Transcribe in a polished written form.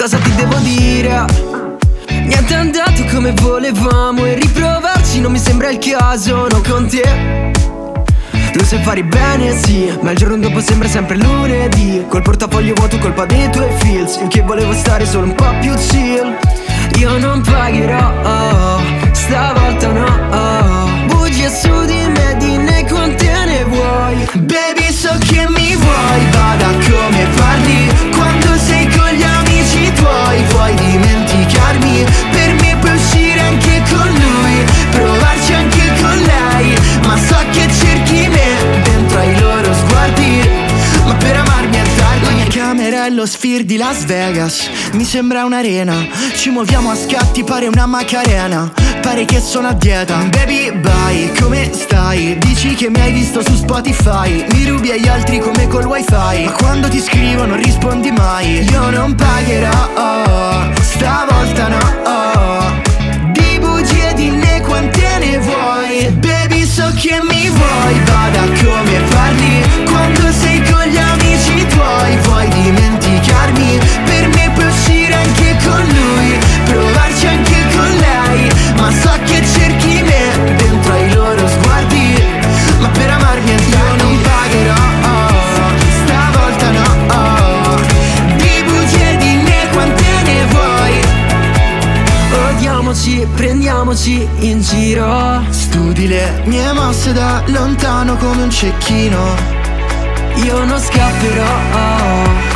cosa ti devo dire? Niente è andato come volevamo e riprovarci non mi sembra il caso, no con te. Lo sai fare bene, sì, ma il giorno dopo sembra sempre lunedì. Col portafoglio vuoto, colpa dei tuoi feels. Io che volevo stare solo un po' più chill. Io non pagherò, stavolta no. Bugie su di me, di ne quante ne vuoi. Baby, so che mi vuoi, bada come parli. Quando sei con gli amici tuoi, vuoi dimenticarmi. Per me puoi uscire anche con lui, provarci anche con lei. Ma so che cerchi me dentro ai loro sguardi, ma per amarmi è tardi. La mia camera è lo Sphere di Las Vegas, mi sembra un'arena. Ci muoviamo a scatti, pare una Macarena. Pare che sono a dieta. Baby bye, come stai? Dici che mi hai visto su Spotify. Mi rubi agli altri come col wifi, ma quando ti scrivo non rispondi mai. Io non pagherò, stavolta no. Di bugie di ne quante ne vuoi. Baby, so che mi vuoi, bada come parli. Quando sei con gli amici tuoi, vuoi dimenticarmi. Per me puoi uscire anche con lui, provarci anche con lei. Ma so che cerchi me dentro ai loro sguardi, ma per amarmi è tardi. Io non pagherò, stavolta no. Di bugie di ne quante ne vuoi. Odiamoci, prendiamoci in giro. Studi le mie mosse da lontano come un cecchino. Io non scapperò.